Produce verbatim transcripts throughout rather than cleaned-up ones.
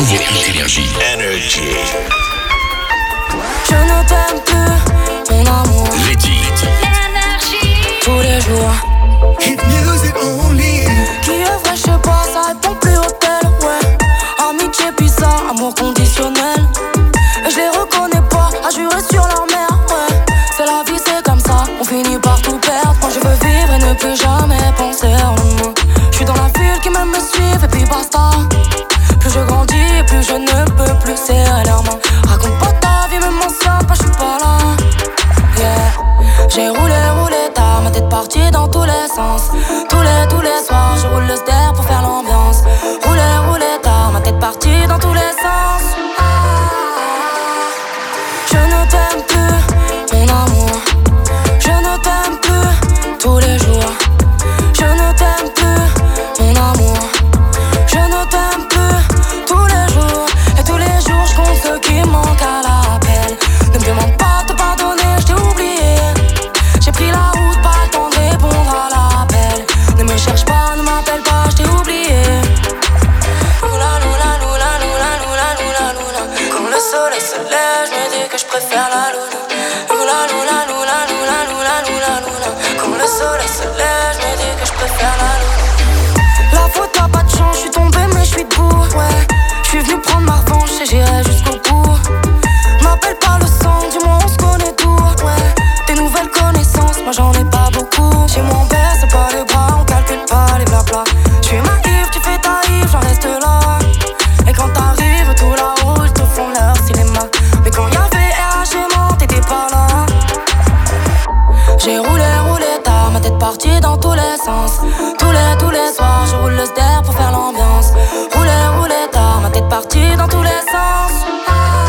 nouveau hit Énergie. Energy. Je ne t'aime plus, mon amour. Lady. Énergie. Tous les jours. Hit music only. Qui est vrai, je sais pas, ça répond plus au tel, ouais. Amitié bizarre, amour conditionnel. Et je les reconnais pas, à jurer sur leur mère, ouais. C'est la vie, c'est comme ça, on finit par tout perdre. Moi je veux vivre et ne plus jamais penser à l'amour. Je suis dans la ville qui même me suit et puis basta. Plus je grandis et plus je ne peux plus serrer leurs mains. Raconte pas ta vie, même ancien, pas je suis pas là. Yeah. J'ai roulé, roulé tard, ma tête partie dans tous les sens. Tous les, tous les soirs, je roule le ster pour faire l'ambiance. Roulé, roulé tard, ma tête partie dans tous les sens. Ah. Je ne t'aime plus, mon amour. Je ne t'aime plus, tous les jours. Je ne t'aime plus, mon amour. Je ne t'aime plus, tous les jours. Et tous les jours, je compte ceux qui manquent à l'appel. Ne me demande pas de pardonner, je t'ai oublié. J'ai pris la route, pas le temps de répondre à l'appel. Ne me cherche pas, ne m'appelle pas, je t'ai oublié. Loula, loula, loula, loula, loula, loula, loula. Quand le soleil se lève, je me dis que je préfère la luna. Loula, loula, loula, loula, loula, loula, loula. Quand le soleil se lève, je me dis que je préfère la luna. La faute n'a pas de chance, je suis tombé mais je suis debout, ouais. Je suis venu prendre ma revanche et j'irai jusqu'au bout. M'appelle pas le sang, dis-moi on se connaît tout, ouais. Des nouvelles connaissances, moi j'en ai pas beaucoup. Chez moi on baisse pas les bras, on calcule pas les blabla. Je suis naïf, tu fais ta Yves, j'en reste là. Et quand t'arrives, tout là-haut, ils te font leur cinéma. Mais quand y'avait R H et moi, t'étais pas là. J'ai roulé, roulé tard, ma tête partie dans tous les sens. Tous les, tous les soirs, je roule le ster pour faire l'ambiance. Roulé, roulé tard, ma tête partie dans tous les sens. Ah.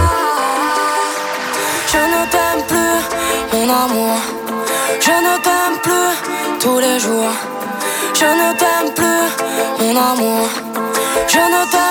Je ne t'aime plus, mon amour. Je ne t'aime plus, tous les jours. Je ne t'aime plus, mon amour. Je ne t'aime